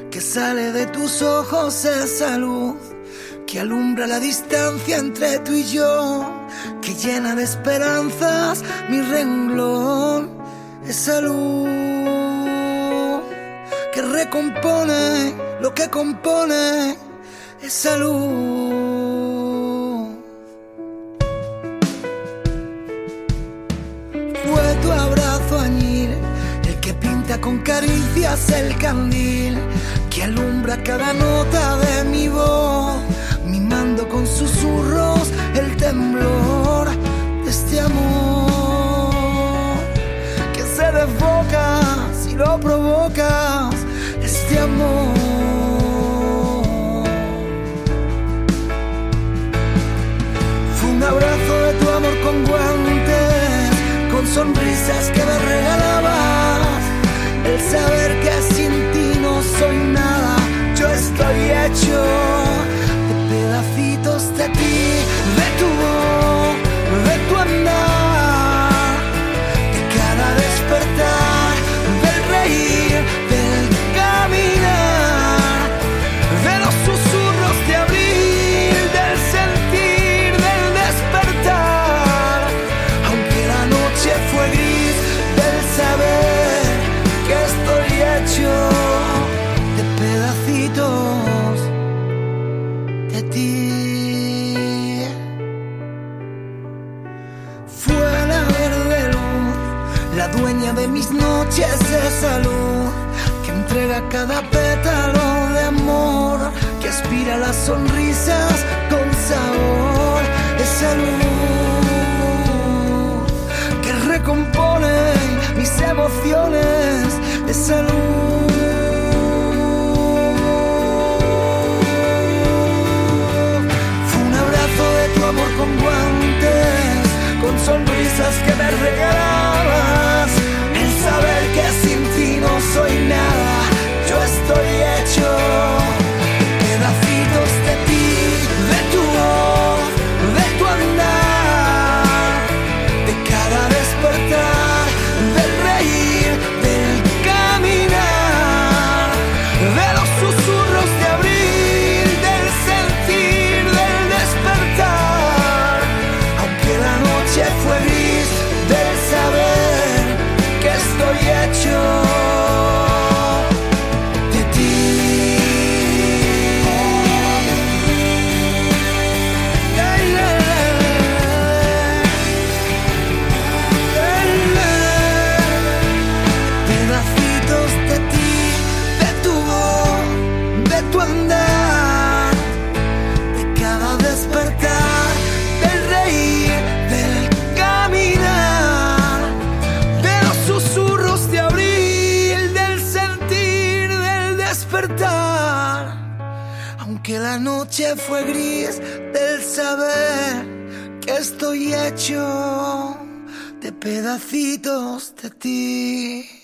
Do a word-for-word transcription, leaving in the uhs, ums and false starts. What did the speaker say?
que sale de tus ojos esa luz que alumbra la distancia entre tú y yo, que llena de esperanzas mi renglón. Esa luz que recompone lo que compone, esa luz. Fue tu abrazo añil el que pinta con caricias el candil que alumbra cada nota de mi voz, mimando con susurros el temblor de este amor que se desboca si lo provocas, este amor. Fue un abrazo de tu amor con guantes, con sonrisas que me regalabas, el saber que sin ti no soy nada, yo estoy hecho de pedacitos de ti, de tu voz, de tu andar, de cada despertar, del reír, del caminar, de los susurros de abril, del sentir, del despertar, aunque la noche fue gris, del saber que estoy hecho de pedacitos de ti. Fue la verde luz, la dueña de mis noches, esa luz que entrega cada pétalo de amor, que aspira las sonrisas con sabor, esa luz que recompone mis emociones, esa luz. Fue un abrazo de tu amor con guantes, con sonrisas que me regalabas, el saber que sin ti no soy nada, yo estoy hecho pedacitos de ti, de tu voz, de tu andar, de cada despertar, del reír, del caminar, de los susurros de abril, del sentir, del despertar, aunque la noche fue gris, del saber que estoy hecho de ti. Pedacitos de ti, de tu voz, de tu andar, de cada despertar, del reír, del caminar, de los susurros de abril, del sentir, del despertar, aunque la noche fue gris, del saber que estoy hecho de pedacitos de ti.